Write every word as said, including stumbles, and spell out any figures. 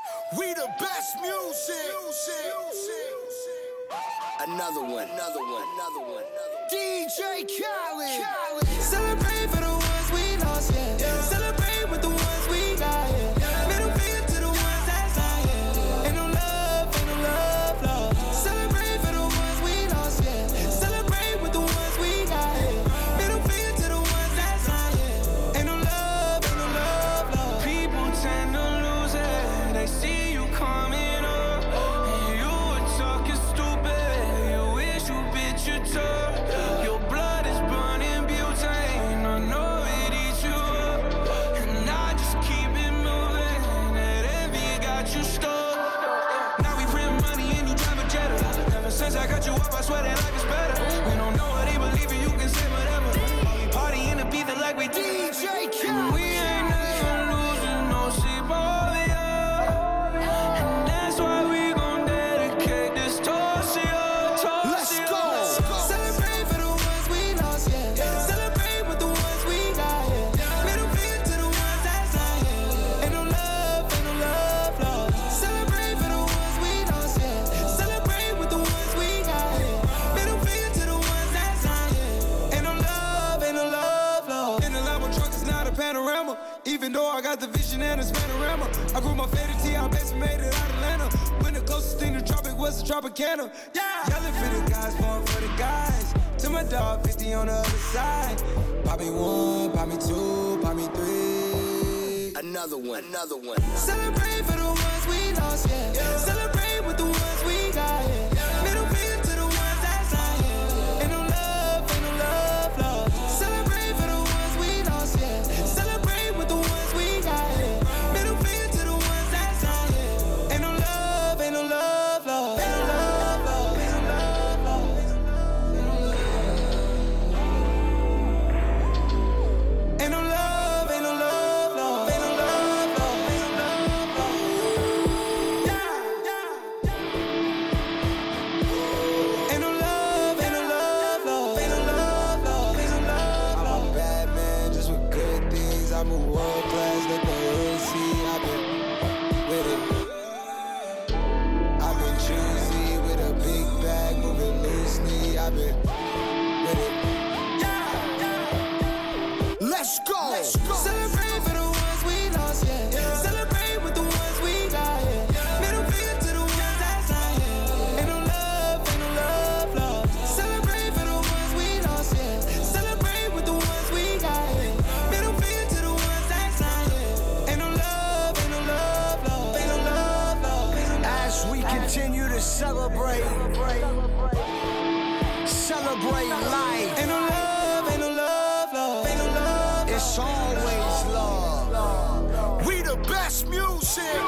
We the best music. Another one, another one, another one. D J Khaled. Celebrate for the ones we lost, yeah. yeah. Celebrate with the ones we got, yeah. Middle finger to the ones that's lying. Ain't no love, ain't no love, love. Celebrate for the ones we lost, yeah. Celebrate with the ones we got, yeah. Middle finger to the ones that's lying. Ain't no love, ain't no love, love. People tend to lose it. They see you coming up, and you were talking stupid. You wish you bit your tongue. Your blood is burning butane. I know it eats you up, and I just keep it moving. That envy got you stuck. Now we print money and you drive a Jetta. Ever since I got you up, I swear that life is better. We don't know what they believe in, you can say whatever. We party in the beat like we D J Khaled. We ain't never losing no sleep over ya. And that's why we gon' dedicate this toast to ya. Let's go. Celebrate for the ones we lost, yeah. yeah. Celebrate with the ones we got, yeah. Middle finger to the ones that's lying. Ain't no love, ain't no love, love. Celebrate for the ones we lost, yeah. Celebrate with the ones we got, yeah. Middle finger to the ones that's lying. Ain't no love, ain't no love, love. In the Lambo truck, it's not a panorama. Even though I got the vision and it's panorama. I grew my favorite T, I basically made it out of Atlanta. When the closest thing to tropic was a Tropicana. Yeah, yelling for the guys, born for the guys. To my dog, fifty on the other side. Pop me one, pop me two, pop me three. Another one, another one. Celebrate for the ones we lost, yeah. yeah. Celebrate with the ones we got, yeah. yeah. Middle finger to the ones that's lying. Ain't no love, ain't no love, love. Celebrate for the ones we lost, yeah. Celebrate with the ones we got, yeah. Middle finger to the ones that's lying. Ain't no love, ain't no love, love. Ain't no love, love. Ain't no love, love. Ain't no love, ain't no love, love. Ain't no love, love. Ain't no love, love. Yeah, yeah. Ain't no love, ain't no love, love. Ain't no love, love. Ain't no love, love. I'm a bad man, just with good things. I'm a world class, let the hood see. I've been with it. I've been choosy with a big bag, moving loosely. I've been with it. Let's go. Let's go. Celebrate for the ones we lost, yeah. yeah. Celebrate with the ones we got, yeah. yeah. Middle finger to the ones that's lying. Ain't no love, ain't no love, love. Celebrate for the ones we lost, yeah. Celebrate with the ones we got, yeah. Middle finger to the ones that's lying. Ain't no love, ain't no love, love. Ain't no love, love. Ain't no love. As we continue to celebrate, celebrate life. Ain't no love, ain't no love, love. Ain't no love. It's always love. We the best music.